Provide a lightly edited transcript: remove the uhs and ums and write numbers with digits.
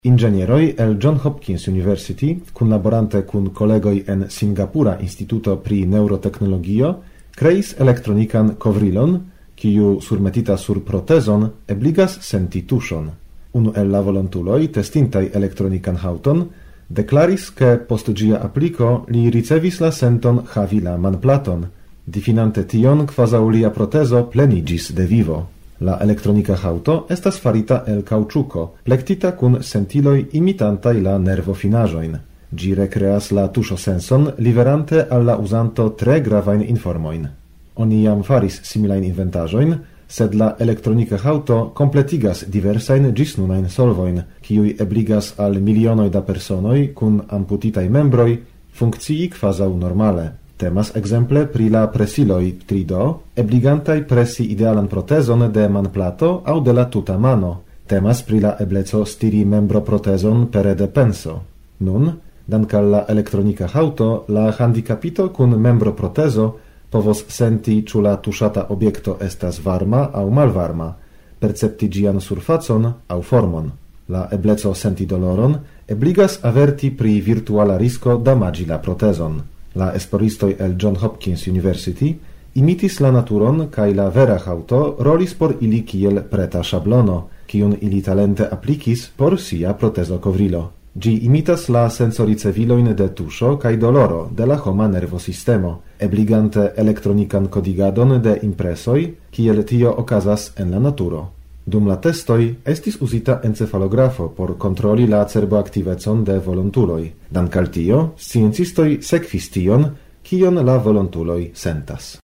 Ingenieroj el John Hopkins University, kunlaborante kun kolegoj en Singapura Instituto pri Neurotechnologio, kreis elektronikan kovrilon, kiu surmetita sur protezon ebligas senti tuŝon. Unu el la volontuloj, testintaj elektronikan haŭton, deklaris, ke post ĝia apliko li ricevis la senton havi la manplaton, difinante tion kvazaŭ lia protezo pleniĝis de vivo. La elektronika haŭto estas farita el kaŭĉuko, plektita kun sentiloj imitantaj la nervofinaĵojn. Ĝi rekreas la tuŝosenson, liverante al la uzanto tre gravajn informojn. Oni jam faris similajn inventaĵojn, sed la elektronika haŭto kompletigas diversajn ĝisnunajn solvojn, kiuj ebligas al milionoj da personoj kun amputitaj membroj funkcii kvazaŭ normale. Temas exemple pri la presiloj 3D, ebligantaj presi idealan protezon de manplato aŭ de la tuta mano. Temas pri la ebleco stiri membroprotezon pere de penso. Nun, dank al la elektronika haŭto, la handikapito kun membroprotezo povos senti, ĉu la tuŝata objekto estas varma aŭ malvarma, percepti ĝian surfacon aŭ formon. La ebleco senti doloron ebligas averti pri virtuala risko damaĝi la protezon. La esploristoj el John Hopkins University imitis la naturon kaj la vera haŭto rolis por ili kiel preta ŝablono, kiun ili talente aplikis por sia protezokovrilo. Ĝi imitas la sensoricevilojn de tuŝo kaj doloro de la homa nervosistemo, ebligante elektronikan kodigadon de impresoj, kiel tio okazas en la naturo. Dum la testoj estis uzita encefalografo por kontroli la cerboaktivecon de volontuloj. Dank al tio, sciencistoj sekvis tion, kion la volontuloj sentas.